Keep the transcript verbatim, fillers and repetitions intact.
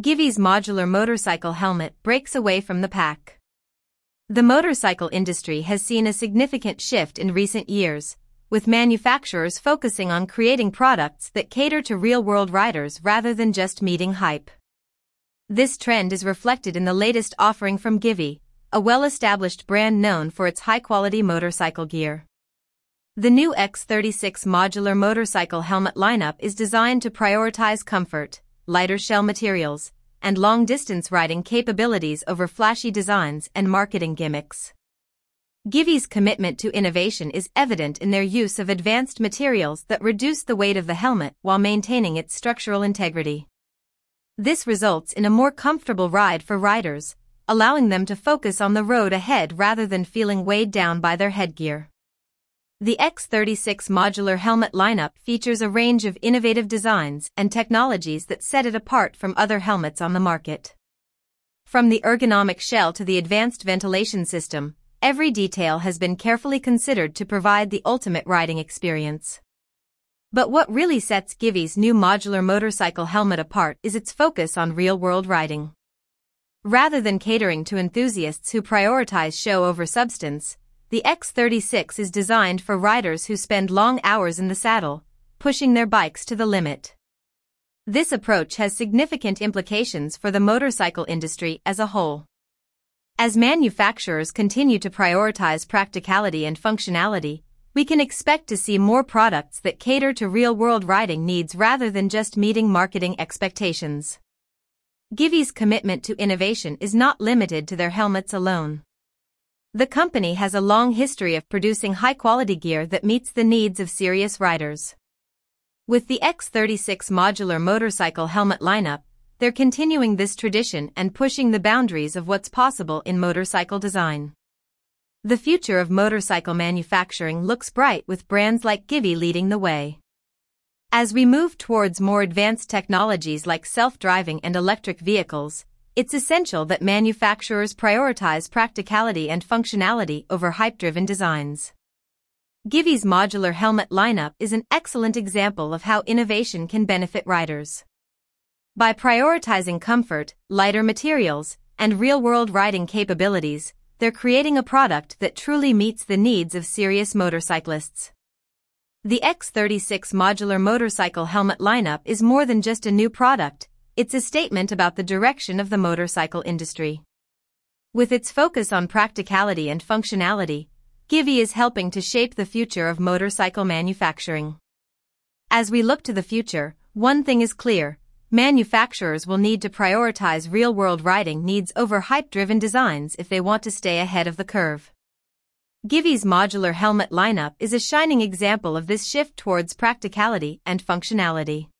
Givi's modular motorcycle helmet breaks away from the pack. The motorcycle industry has seen a significant shift in recent years, with manufacturers focusing on creating products that cater to real-world riders rather than just meeting hype. This trend is reflected in the latest offering from Givi, a well-established brand known for its high-quality motorcycle gear. The new X thirty-six modular motorcycle helmet lineup is designed to prioritize comfort, lighter shell materials, and long-distance riding capabilities over flashy designs and marketing gimmicks. Givi's commitment to innovation is evident in their use of advanced materials that reduce the weight of the helmet while maintaining its structural integrity. This results in a more comfortable ride for riders, allowing them to focus on the road ahead rather than feeling weighed down by their headgear. The X thirty-six modular helmet lineup features a range of innovative designs and technologies that set it apart from other helmets on the market. From the ergonomic shell to the advanced ventilation system, every detail has been carefully considered to provide the ultimate riding experience. But what really sets Givi's new modular motorcycle helmet apart is its focus on real-world riding. Rather than catering to enthusiasts who prioritize show over substance, the X thirty-six is designed for riders who spend long hours in the saddle, pushing their bikes to the limit. This approach has significant implications for the motorcycle industry as a whole. As manufacturers continue to prioritize practicality and functionality, we can expect to see more products that cater to real-world riding needs rather than just meeting marketing expectations. Givi's commitment to innovation is not limited to their helmets alone. The company has a long history of producing high-quality gear that meets the needs of serious riders. With the X thirty-six modular motorcycle helmet lineup, they're continuing this tradition and pushing the boundaries of what's possible in motorcycle design. The future of motorcycle manufacturing looks bright with brands like Givi leading the way. As we move towards more advanced technologies like self-driving and electric vehicles, it's essential that manufacturers prioritize practicality and functionality over hype-driven designs. Givi's modular helmet lineup is an excellent example of how innovation can benefit riders. By prioritizing comfort, lighter materials, and real-world riding capabilities, they're creating a product that truly meets the needs of serious motorcyclists. The X thirty-six modular motorcycle helmet lineup is more than just a new product. It's a statement about the direction of the motorcycle industry. With its focus on practicality and functionality, Givi is helping to shape the future of motorcycle manufacturing. As we look to the future, one thing is clear: manufacturers will need to prioritize real-world riding needs over hype-driven designs if they want to stay ahead of the curve. Givi's modular helmet lineup is a shining example of this shift towards practicality and functionality.